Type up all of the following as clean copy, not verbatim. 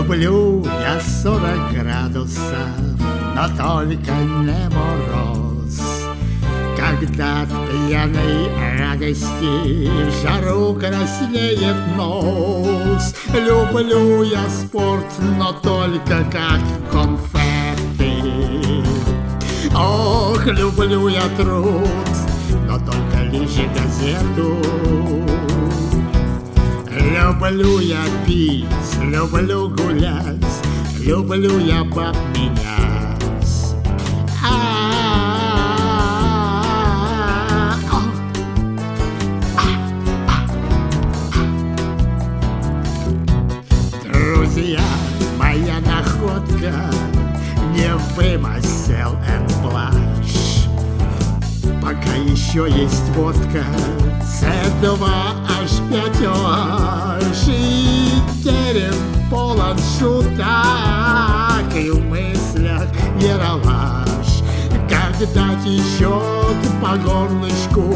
Люблю я 40 градусов, но только не мороз. Когда от пьяной радости в жару краснеет нос. Люблю я спорт, но только как конфеты. Ох, люблю я труд, но только лишь газету. Люблю я пить, люблю гулять, люблю я баб менять. Друзья, моя находка, не вымысел and блажь. Пока еще есть водка, C2H5OH, и терем полон шуток, и в мыслях ералаш. Когда течет по горлышку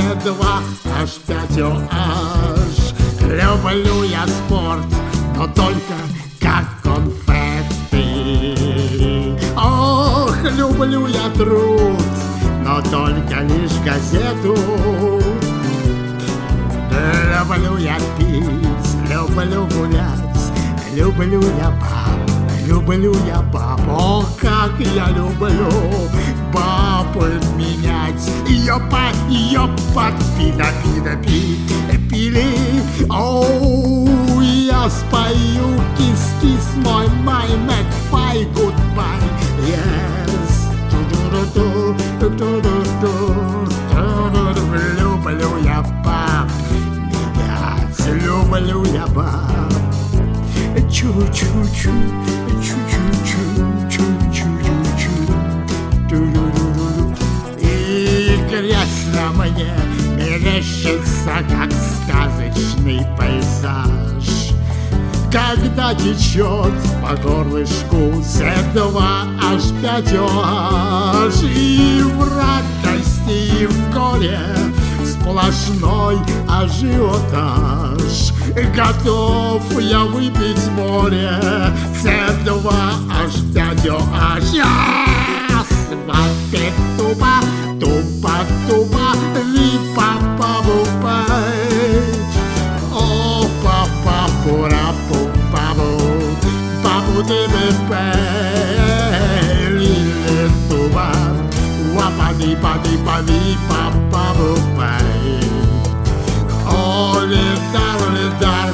C2H5OH. Люблю я спорт, но только как конфеты. Ох, люблю я труд, но только лишь газету. Люблю я пить, люблю гулять, люблю я баб, люблю я баб. Ох, как я люблю бабы менять. Ёпа, пида, пили. Оу, я спою кис-кис, мой McFly, goodbye, yes. Люблю я баб менять, люблю я баб. Чу-чу-чу, чу-чу-чу, и грязь на мне мерещится, как сказочный пейзаж. Когда течет по горлышку C2H5OH, и в радости, и в горе сплошной ажиотаж. Готов я выпить море C2H5OH. Свапи туба, туба, ви-па-па-бу-пай. О, па-па-пура-пу, бабу-ди-би-пе, ли-ли туба, вапа-ди-па-ди-па-ви-па-па-бу-пай. О, лита,